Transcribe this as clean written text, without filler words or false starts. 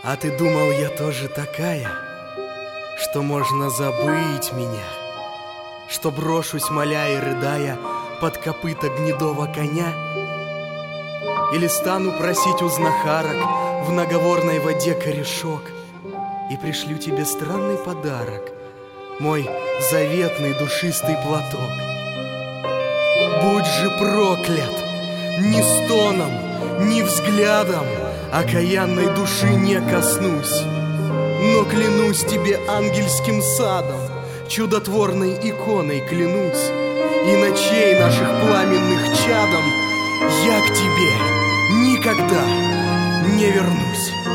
А ты думал, я тоже такая, что можно забыть меня, что брошусь, моля и рыдая, под копыта гнедого коня? Или стану просить у знахарок в наговорной воде корешок и пришлю тебе странный подарок, мой заветный душистый платок? Будь же проклят! Ни стоном, ни взглядом окаянной души не коснусь, но клянусь тебе ангельским садом, чудотворной иконой клянусь, и ночей наших пламенных чадом я к тебе никогда не вернусь.